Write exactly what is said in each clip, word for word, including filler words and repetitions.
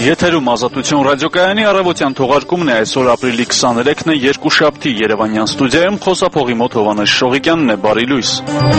Եթերում Ազատություն ռադիոկայանի առավոտյան թողարկումն է, այսօր ապրիլի քսաներեքն է, երկուշաբթի Երևանյան ստուդիայում խոսափողի մոտ Հովհաննես Շողիկյանն է, բարի լույս։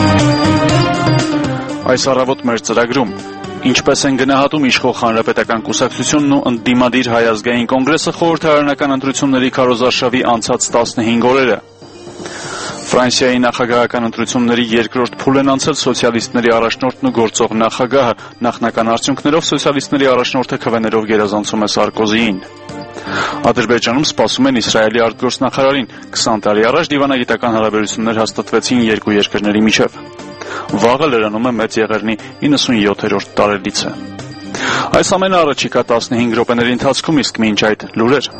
Այս առավոտ մեր ծրագրում ինչպես են գնահատում իշխող Հանրապետական կուսակցությունն ու ընդդիմադիր Հայ ազգային կոնգրեսը խորհրդարանական ընտրությունների քարոզարշավի անցած տասնհինգ օրերը։ Ֆրանսիայի նախագահական ընտրությունների երկրորդ փուլ են անցել սոցիալիստների առաջնորդն ու գործող նախագահը, նախնական արդյունքներով սոցիալիստների առաջնորդը քվեներով գերազանցում է Սարկոզիին։ Ադրբեջանում սպասում են Իսրայելի արտգործնախարարին, քսան տարի առաջ դիվանագիտական հարաբերություններ հաստատվեցին երկու երկրների միջև։ Վաղը լրանում է Մեծ Եղեռնի իննսունյոթերորդ տարելիցը։ Այս ամենը առաջիկա տասնհինգ րոպեների ընթացքում, իսկ մինչ այդ լուրեր։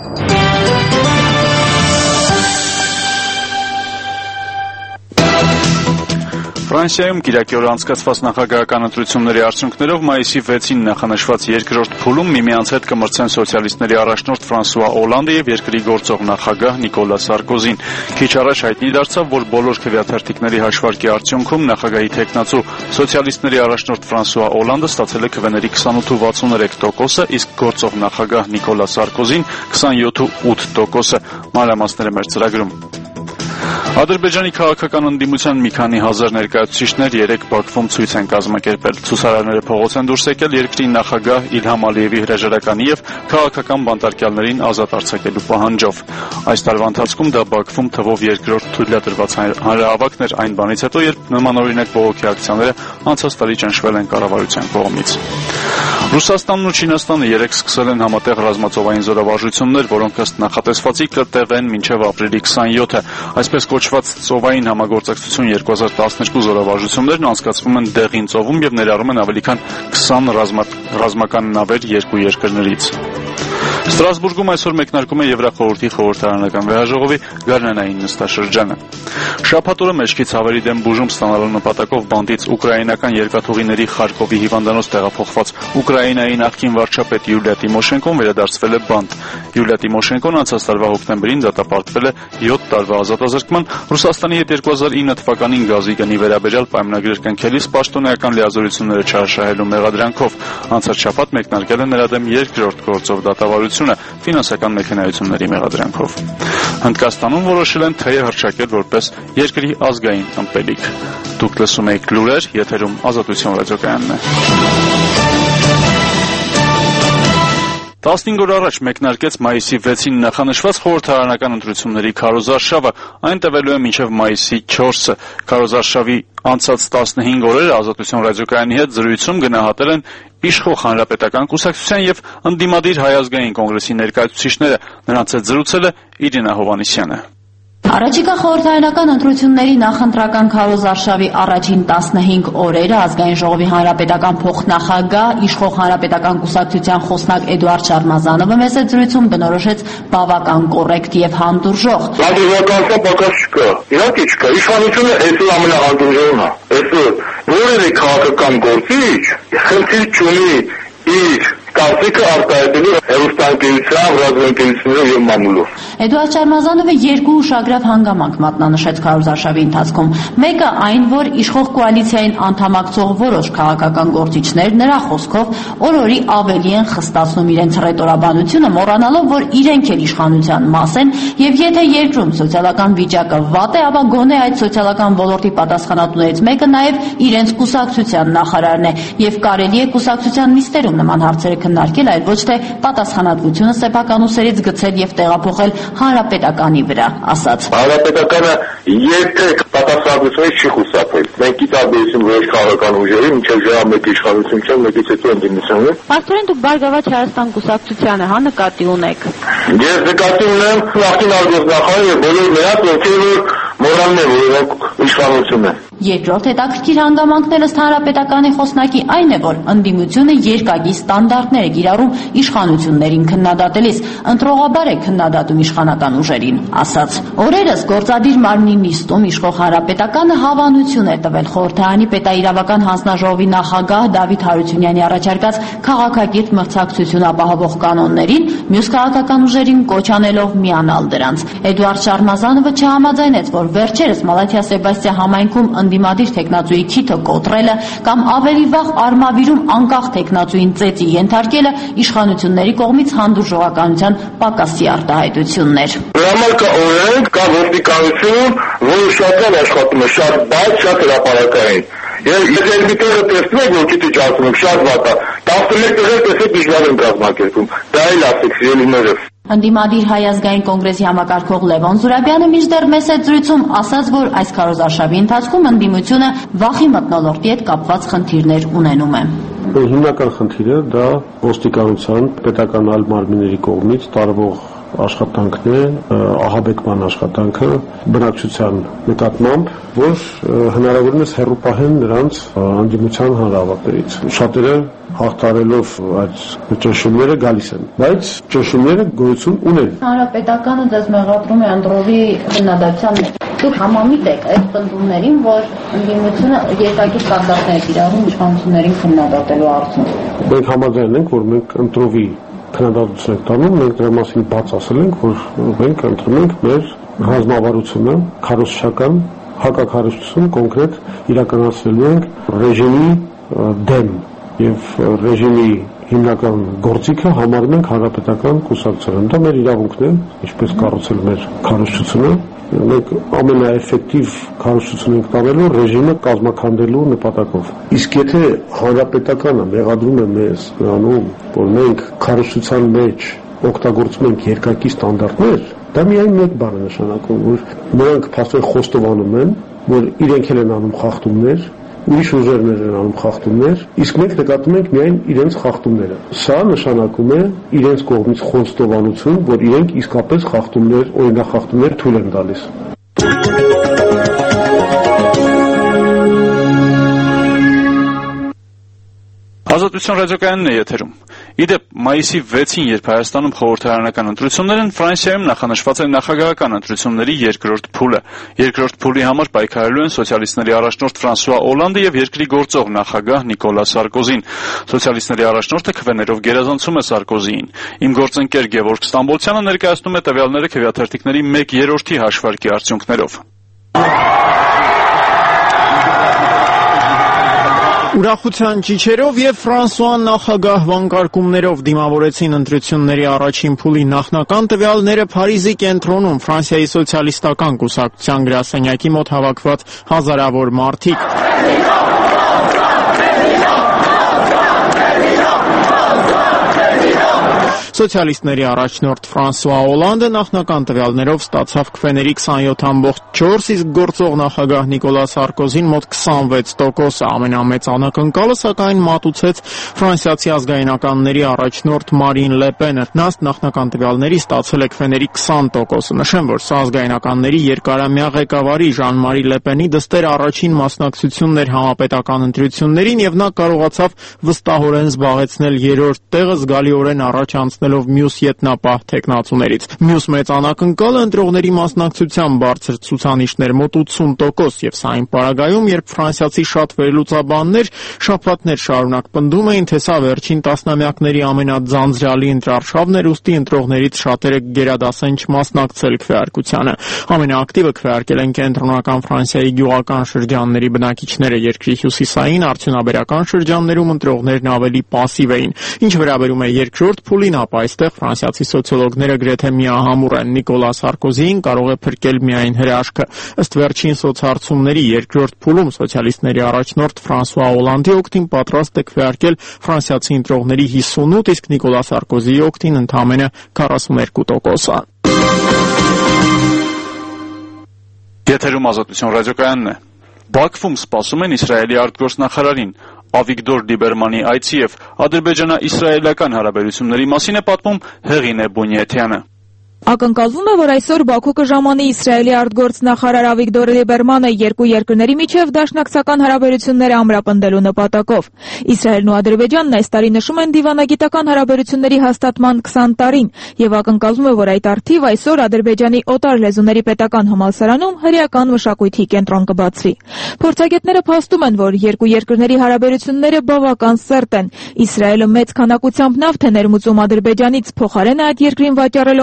Ֆրանսիայում կիրակի օրը անցկացված նախագահական ընտրությունների արդյունքներով մայիսի վեցին նախանշված երկրորդ փուլում միմյանց հետ կմրցեն սոցիալիստների առաջնորդ Ֆրանսուଆ Օլանդը եւ երկրի գործող նախագահ Նիկոլա Սարկոզին։ Քիչ առաջ հայտնի դարձավ, որ բոլոր քվեաթերթիկների հաշվարկի արդյունքում նախագահի թեկնածու սոցիալիստների առաջնորդ Ֆրանսուଆ Օլանդը ստացել է քվեների քսանութ ու վաթսուներեք տոկոսը, իսկ գործող նախագահ Նիկոլա Սարկոզին քսանյոթ ու ութ տոկոսը։ Մանրամասները մեր ծրագրում։ Ադրբեջանի քաղաքական ընդդիմության մի քանի հազար ներկայացուցիչներ երեկ Բաքվում ցույց են կազմակերպել։ Ցուցարարները փողոց են դուրս եկել երկրի նախագահ Իլհամ Ալիևի հրաժարականի եւ քաղաքական բանտարկյալներին ազատ արձակելու պահանջով։ Այս տարվա ընթացքում դա Բաքվում թվով երկրորդ թույլատրված հանրահավաքն էր այն բանից հետո, երբ նմանօրինակ բողոքի ակցիաները անցած տարի ճնշվել են կառավարության կողմից։ Ռուսաստանն ու Չինաստանը երեկ սկսել են համատեղ ռազմածովային զորավարժություններ, որոնք ըստ նախատեսվածի կտեղեն մինչև ապրիլի քսանյոթը։ Այսպես կոչված ծովային համագործակցություն երկու հազար տասներկու զորավարժություններն անցկացվում են Դեղին ծովում եւ ներառում են ավելի քան քսան ռազմա, ռազմական նավեր երկու երկրներից։ Ստրասբուրգում այսօր մեկնարկում է Եվրախորհրդի խորհրդարանական վեհաժողովի գարնանային նստաշրջանը։ Շաբաթ օրը մեջքի ցավերի դեմ բուժում ստանալու նպատակով բանտից ուկրաինական երկաթուղիների Խարկովի հիվանդանոց տեղափոխված Ուկրաինայի նախկին վարչապետ Յուլիա Տիմոշենկոն վերադարձվել է բանտ։ Յուլիա Տիմոշենկոն անցած տարվա հոկտեմբերին դատապարտվել է յոթ տարվա ազատազրկման, Ռուսաստանի հետ երկու հազար ինը թվականին գազի գնի վերաբերյալ պայմանագրեր կնքելիս պաշտոնեական լիազորությունները չարաշահելու մեղադրանքով։ Անցած շաբաթ մեկնարկել է նրա դեմ երկրորդ գործով դատավարությունը ֆինանսական մեխանիզմների մեղադրանքով։ Հնդկաստանում որոշել են թեյը հռչակել որպես երկրի ազգային ըմպելիք։ Դուք լսում եք լուրեր, եթերում Ազատություն ռադիոկայանն է։ տասնհինգ օր առաջ մեկնարկեց մայիսի վեցին նախանշված խորհրդարանական ընտրությունների քարոզարշավը, այն տևելու է մինչև մայիսի չորսը։ Քարոզարշավի անցած տասնհինգ օրերը Ազատություն ռադիոկայանի հետ զրույցում գնահատել են իշխող Հանրապետական կուսակցության եւ ընդդիմադիր Հայ ազգային կոնգրեսի ներկայացուցիչները։ Նրանց հետ զրուցել է Իրինա Հովհաննիսյանը։ Առաջիկա խորհրդարանական ընտրությունների նախընտրական քարոզարշավի առաջին տասնհինգ օրերը Ազգային ժողովի հանրապետական փոխնախագահ իշխող Հանրապետական կուսակցության խոսնակ Էդուարդ Շարմազանովը մեծ զրույցում բնորոշեց բավական կոռեկտ եւ հանդուրժող։ Հանդուրժողականության պակաս չկա։ Իհարկե չկա։ Իշխանությունը այսօր ամենահանդուրժողն է։ Այսօր որևէ քաղաքական գործիչ խնդիր չունի իր կարծիքը արտահայտելու հեռուստաընկերությամբ, ռադիոընկերություններով եւ մամուլով։ Էդուարդ Շարմազանովը երկու ուշագրավ հանգամանք մատնանշեց քարոզարշավի ընթացքում։ Մեկը այն, որ իշխող կոալիցիային անդամակցող որոշ քաղաքական գործիչներ նրա խոսքով օր-օրի ավելի են խստացնում իրենց ռետորաբանությունը, մոռանալով, որ իրենք էլ իշխանության մաս են, եւ եթե երկրում սոցիալական վիճակը վատ է, ապա գոնե այդ սոցիալական ոլորտի պատասխանատուներից մեկը նաեւ իրենց կուսակցության նախարարն է, եւ կարելի է կուսակցության նիստերում նման հարցերը քննարկել, այլ ոչ թե պատասխանատվությունը սեփական ուսերից գցել եւ տեղափոխել հանրապետականի վրա, ասաց։ Հանրապետականը երբեք պատասխանատվությունից չի խուսափել։ Մենք ի տարբերություն որոշ քաղաքական ուժերի մինչև ժամը մեկի իշխանություն չեն, մեկից հետո ընդդիմություն են։ Արդյոք դուք Բարգավաճ Հայաստան կուսակցությանը հա նկատի ունեք։ Ես նկատի ունեմ նախկին արտգործնախարարը եւ բոլոր նրանց, ովքեր որ մոռանում են, որ իրենք իշխանություն են։ Երկրորդ հետաքրքիր հանգամանքն ըստ հանրապետականի խոսնակի այն է, որ ընդդիմությունը երկակի ստանդարտներ է կիրառում իշխանություններին քննադատելիս, ընտրողաբար է քննադատում իշխանական ուժերին, ասաց։ Օրերս գործադիր մարմնի նիստում իշխող հանրապետականը հավանություն է տվել խորհրդարանի պետաիրավական հանձնաժողովի նախագահ Դավիթ Հարությունյանի առաջարկած քաղաքակիրթ մրցակցություն ապահովող կանոններին, մյուս քաղաքական ուժերին կոչ անելով միանալ դրանց։ Էդուարդ Շարմազանովը չհամաձայնեց, որ վերջերս Մալաթիա Սեբաստիա համայնքում ընդդիմադիր թեկնածուի քիթը կոտրելը կամ ավելի վաղ արմավիրում անկախ թեկնածուին ծեծի ենթարկելը իշխանությունների կողմից հանդուրժողականության պակասի արտահայտություններ։ Դրա համար կա օրենք, կա ոստիկանություն, որը շատ լավ աշխատում է, շատ բաց, շատ հրապարակային։ Եվ եթե մի տեղը տեսնեք, որ քիչ ասում եմ, շատ վատ է, տասնմեկ տեղեր տեսեք դժվար են կազմակերպում։ Դա էլ ասեք, սիրելիներս։ Ընդդիմադիր Հայ ազգային կոնգրեսի համակարգող Լևոն Զուրաբյանը մինչդեռ մեծ զրույցում ասաց, որ այս քարոզարշավի ընթացքում ընդդիմությունը վախի մթնոլորտի հետ կապված խնդիրներ ունենում է։ Հիմնական խնդիրը դա ոստիկանության պետական այլ մարմինների կողմից տարվող աշխատանքն է, ահաբեկման աշխատանքը բնակչության նկատմամբ, որ հնարավորինս հեռու պահեն նրանց ընդդիմության հանրահավաքներից։ Շատերը հաղթարելով այդ ճնշումները գալիս են, բայց ճնշումները գոյություն ունեն։ Հանրապետականը ձեզ մեղադրում է Անդրովի քննադատության մեջ։ Դուք համամիտ եք այդ պնդումներին, որ ընդդիմությունը երկակի ստանդարտներ է կիրառում իշխանություններին քննադատելու արդյունքում։ Մենք համաձայն ենք, որ մենք Անդրովի քննադատություն ենք տանում, մենք դրա մասին բաց ասել ենք, որ մենք ընտրում ենք մեր ռազմավարությունը, քարոզչական հակաքարոզչություն կոնկրետ իրականացնելու ենք ռեժիմի դեմ եւ ռեժիմի հիմնական գործիքը համարում ենք հանրապետական կուսակցություն։ Դա մեր իրավունքն է, ինչպես կառուցել մեր քարոզչությունը։ Մենք ամենաէֆեկտիվ քարոզչություն ենք տանելու ռեժիմը կազմաքանդելու նպատակով։ Իսկ եթե հանրապետականը մեղադրում է մեզ նրանում, որ մենք քարոզչության մեջ օգտագործում ենք երկակի ստանդարտներ, դա միայն մեկ բան է նշանակում, որ նրանք փաստորեն խոստովանում են, որ իրենք էլ են անում խախտումներ, ուրիշ ուժերներ են անում խախտումներ, իսկ մենք նկատում ենք միայն իրենց խախտումները։ Սա նշանակում է իրենց կողմից խոստովանություն, որ իրենք իսկապես խախտումներ, օրինախախտումներ թույլ են տալիս։ Ազատություն ռադիոկայանն է եթերում։ Իդեպ, մայիսի վեցին, երբ Հայաստանում խորհրդարանական ընտրություններ են, Ֆրանսիայում նախանշված է նախագահական ընտրությունների երկրորդ փուլը։ Երկրորդ փուլի համար պայքարելու են սոցիալիստների առաջնորդ Ֆրանսուଆ Օլանդը եւ երկրի գործող նախագահ Նիկոլա Սարկոզին։ Սոցիալիստների առաջնորդը քվեներով գերազանցում է Սարկոզիին։ Իմ գործընկեր Գևորգ Ստամբոլցյանը ներկայացնում է տվյալները քվեաթերթիկների մեկ երրորդի հաշվարկի արդյունքներով։ Ուրախության ճիչերով եւ Ֆրանսուଆ նախագահ վանկարկումներով դիմավորեցին ընտրությունների առաջին փուլի նախնական տվյալները Փարիզի կենտրոնում Ֆրանսիայի սոցիալիստական կուսակցության գրասենյակի մոտ հավաքված հազարավոր մարդիկ։ Սոցիալիստների առաջնորդ Ֆրանսուଆ Օլանդը նախնական տվյալներով ստացավ քվեների քսանյոթ ամբողջ չորս, իսկ գործող նախագահ Նիկոլա Սարկոզին մոտ քսանվեց տոկոս, ամենամեծ անակնկալը սակայն մատուցեց ֆրանսիացի ազգայնականների առաջնորդ Մարին Լե Պենը։ Նա նախնական տվյալների ստացել է քվեների քսան տոկոսը։ Նշեմ, որ սա ազգայնականների երկարամյա ղեկավարի Ժան-Մարի Լե Պենի դստեր առաջին մասնակցությունն էր համապետական ընտրություններին եւ նա կարողացավ վստահորեն զբաղեցնել երրորդ տեղը, զգալիորեն առաջ անցնել մյուս ետնապահ թեկնածուներից։ Մյուս մեծ անակնկալը ընտրողների մասնակցության բարձր ցուցանիշներ մոտ ութսուն տոկոս եւ սա այն պարագայում, երբ ֆրանսիացի շատ վերլուծաբաններ շաբաթներ շարունակ պնդում էին, թե սա վերջին տասնամյակների ամենաձանձրալի ընտրարշավն էր, ուստի ընտրողներից շատերը գերադասեն չմասնակցել քվեարկությանը։ Ամենաակտիվը քվեարկել են կենտրոնական Ֆրանսիայի գյուղական շրջանների բնակիչները, երկրի հյուսիսային արդյունաբերական շրջաններում ընտրողներն ավելի պասիվ էին։ Ինչ վերաբերում է երկրորդ փուլին, ապա այստեղ ֆրանսիացի սոցիոլոգները գրեթե միահամուռ են։ Նիկոլա Սարկոզին կարող է փրկել միայն հրաշքը։ Ըստ վերջին սոցհարցումների երկրորդ փուլում սոցիալիստների առաջնորդ Ֆրանսուଆ Օլանդի օգտին պատրաստ է քվեարկել ֆրանսիացի ընտրողների հիսունութ, իսկ Նիկոլա Սարկոզիի օգտին ընդամենը քառասուներկու տոկոսը։ Եթերում Ազատություն ռադիոկայանն է։ Բաքվում սպասում են Իսրայելի արտգործնախարարին։ Ավիգդոր Լիբերմանի այցի եւ ադրբեջանա-իսրայելական հարաբերությունների մասին է պատմում Հեղինե Բունյեթյանը։ Ակնկալվում է, որ այսօր Բաքու կժամանի Իսրայելի արտգործնախարար Ավիգդոր Լիբերմանը երկու երկրների միջև դաշնակցական հարաբերությունները ամրապնդելու նպատակով։ Իսրայելն ու Ադրբեջանն այս տարի նշում են դիվանագիտական հարաբերությունների հաստատման քսան տարին, եւ ակնկալվում է, որ այդ առթիվ այսօր Ադրբեջանի օտար լեզուների պետական համալսարանում հրեական մշակույթի կենտրոն կբացվի։ Փորձագետները փաստում են, որ երկու երկրների հարաբերությունները բավական սերտ են։ Իսրայելը մեծ քանակությամբ նավթ է ներմուծում Ադրբեջանից, փոխարենը այդ երկրին վաճառելով զենք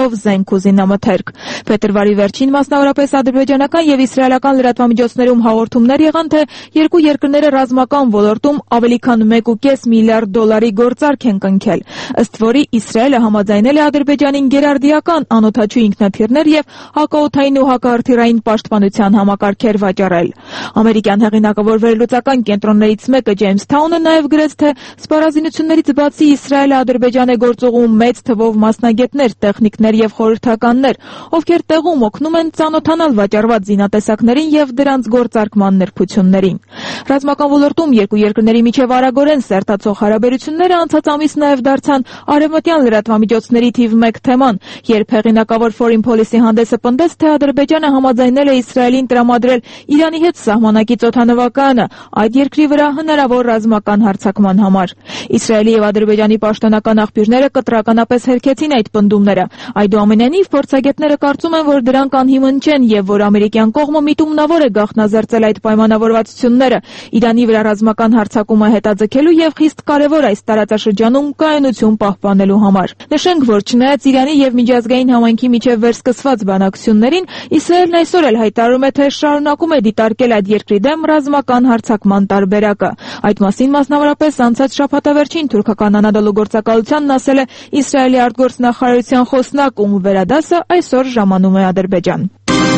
զինամթերք։ Փետրվարի վերջին մասնավորապես ադրբեջանական եւ իսրայելական լրատվամիջոցներում հաղորդումներ եղան, թե երկու երկրները ռազմական ոլորտում ավելի քան մեկ ու կես միլիարդ դոլարի գործարք են կնքել, ըստ որի Իսրայելը համաձայնել է Ադրբեջանին գերարդիական անօդաչու ինքնաթիռներ եւ հակաօդային ու հակահրթիռային պաշտպանության համակարգեր վաճառել։ Ամերիկյան հեղինակավոր վերլուծական կենտրոններից մեկը Ջեյմսթաունը նաեւ գրեց, թե սպառազինություններից բացի Իսրայելը Ադրբեջան է գործուղում մեծ թվով մասնագետներ, տեխնիկներ եւ խորհրդականներ, ովքեր տեղում օգնում են ծանոթանալ վաճառված զինատեսակներին եւ դրանց գործարկման նրբություններին։ Ռազմական ոլորտում երկու երկրների միջև արագորեն սերտացող հարաբերությունները անցած ամիս նաեւ դարձան արևմտյան լրատվամիջոցների թիվ մեկ թեման, երբ հեղինակավոր Foreign Policy հանդեսը պնդեց, թե Ադրբեջանը համաձայնել է Իսրայելին տրամադրել Իրանի հետ սահմանակից օդանավակայանը այդ երկրի վրա հնարավոր ռազմական հարձակման համար։ Իսրայելի եւ Ադրբեջանի պաշտոնական աղբյուրները կտրականապես հերքեցին այդ պնդումները։ Այդուամենայնիվ, փորձագետները կարծում են, որ դրանք անհիմն չեն եւ որ ամերիկյան կողմը միտումնավոր է գաղտնազերծել այդ պայմանավորվածությունները Իրանի վրա ռազմական հարձակումը հետաձգելու եւ խիստ կարեւոր այս տարածաշրջանում կայունություն պահպանելու համար։ Նշենք, որ չնայած Իրանի եւ միջազգային համայնքի միջև վերսկսված բանակցություններին, Իսրայելն այսօր էլ հայտարարում է, թե շարունակում է դիտարկել այդ երկրի դեմ ռազմական հարձակման տարբերակը։ Այդ մասին մասնավորապես անցած շաբաթավերջին թուրքական Անադոլու գործակալությանն ասել է Իսրայելի արտգործնախարարության խոսնակ, ում վերադասը այսօր ժամանում է Ադրբեջան։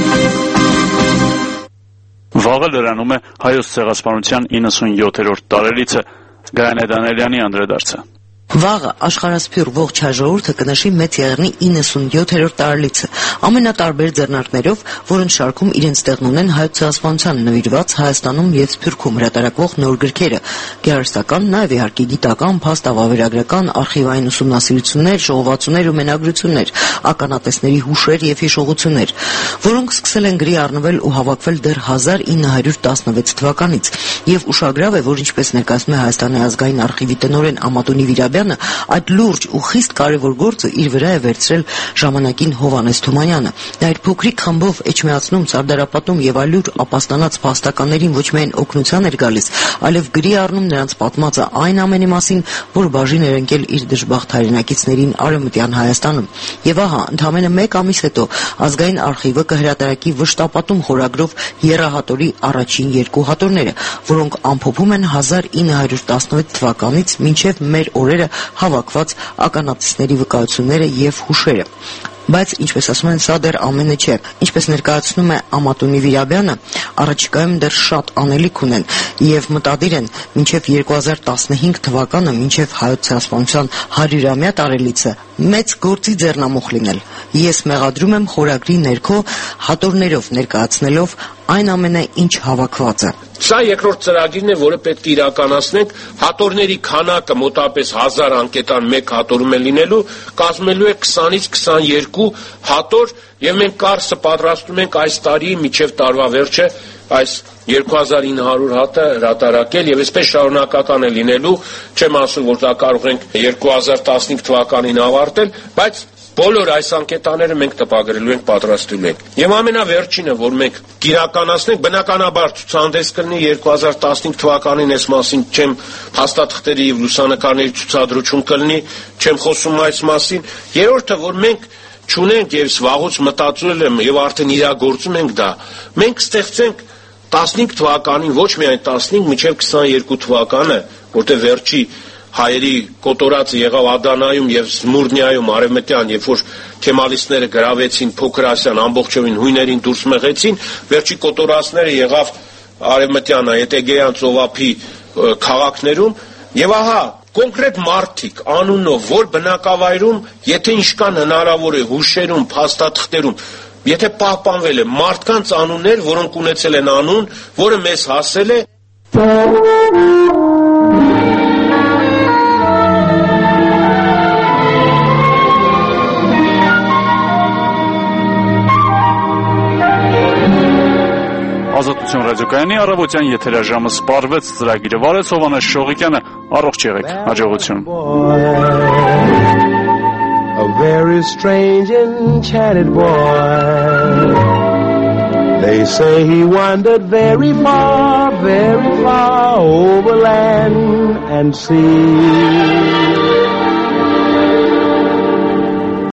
Վաղը լրանում է Հայոց ցեղասպանության իննսունյոթերորդ տարելիցը։ Գայանե Դանելյանի անդրադարձը։ Վաղը աշխարհասփյուռ ողջ հայ-ժողովուրդը կնշի Մեծ Եղեռնի իննսունյոթերորդ տարելիցը, ամենատարբեր ձեռնարկներով, որոնց շարքում իրենց տեղն ունեն հայոց ցեղասպանությանը նվիրված Հայաստանում եւ Սփյուռքում հրատարակվող նոր գրքերը, գեղարվեստական, նաեւ իհարկե գիտական, փաստավավերագրական, արխիվային ուսումնասիրություններ, ժողովածուներ ու մենագրություններ, ականատեսների հուշեր եւ հիշողություններ, որոնք սկսել են գրի առնվել ու հավաքվել դեռ հազար ինը հարյուր տասնվեց թվականից, եւ ուշագրավ է, որ ինչպես ներկայացնում է Հայաստանի ազգային արխիվի տնօրեն Ամատունի Վիրաբյանը, այդ լուրջ ու խիստ կարևոր գործը իր վրա է վերցրել ժամանակին Հովհաննես Թումանյանը։ Նա իր փոքրիկ խմբով Էջմիածնում, Սարդարապատում եւ այլուր ապաստանած փաստականներին ոչ միայն օգնության էր գալիս, այլև գրի առնում նրանց պատմածը այն ամենի մասին, որ բաժին էր ընկել իր դժբախտ հայրենակիցներին Արևմտյան Հայաստանում։ Եվ ահա, ընդամենը մեկ ամիս հետո ազգային արխիվը կհրատարակի վշտապատում խորագրով եռահատորի առաջին երկու հատորները, որոնք ամփոփում են հազար ինը հարյուր տասնվեց թվականից մինչև մեր օրերը հավաքված ականատեսների վկայությունները եւ հուշերը։ Բայց, ինչպես ասում են, սա դեռ ամենը չէ։ Ինչպես ներկայացնում է Ամատունի Վիրաբյանը, առաջիկայում դեռ շատ անելիք ունեն եւ մտադիր են մինչեւ երկու հազար տասնհինգ թվականը, մինչեւ հայոց ցեղասպանության հարյուրամյա տարելիցը մեծ գործի ձեռնամուխ լինել։ Ես մեղադրում եմ խորագրի ներքո հատորներով ներկայացնելով այն ամենը, ինչ հավաքված է։ Սա երկրորդ ծրագիրն է, որը պետք է իրականացնենք, հատորների քանակը մոտավորապես հազար անկետան մեկ հատորում է լինելու, կազմելու է քսանից քսաներկու հատոր, եւ մենք կարծը պատրաստում ենք այս տարի մինչեւ տարվա վերջը այս երկու հազար ինը հարյուր հատը հրատարակել եւ այսպես շարունակական է լինելու, չեմ ասում, որ դա կարող ենք երկու հազար տասնհինգ թվականին ավարտել, բայց բոլոր այս անկետաները մենք տպագրելու ենք, պատրաստելու ենք։ Եվ ամենավերջինը, որ մենք կիրականացնենք, բնականաբար ցուցահանդես կլինի երկու հազար տասնհինգ թվականին, այս մասին չեմ, փաստաթղթերի եւ լուսանկարների ցուցադրություն կլինի, չեմ խոսում այս մասին։ Երրորդը, որ մենք չունենք եւ վաղուց մտածել եմ եւ արդեն իրագործում ենք դա, մենք ստեղծենք տասնհինգ թվականին, ոչ միայն տասնհինգ, մինչեւ քսաներկու թվականը, որտեղ վերջի հայերի կոտորածը եղավ Ադանայում եւ Զմուրնիայում արևմտյան, երբ որ քեմալիստները գրավեցին Փոքր Ասիան, ամբողջովին հույներին դուրս մղեցին, վերջի կոտորածները եղավ արևմտյան այդ Էգեյան ծովափի քաղաքներում, եւ ահա կոնկրետ մարդիկ անունով, որ բնակավայրում, եթե ինչքան հնարավոր է հուշերում, փաստաթղթերում, եթե պահպանվել է մարդկանց անուններ, որոնք ունեցել են անուն, որը մեզ հասել է Ազատություն ռադիոկայանի առավոտյան եթերաժամը սպառվեց, ծրագիրը վարեց Հովհաննես Շողիկյանը, առողջ եղեք, հաջողություն։ A very strange enchanted boy. They say he wandered very far, very far over land and sea.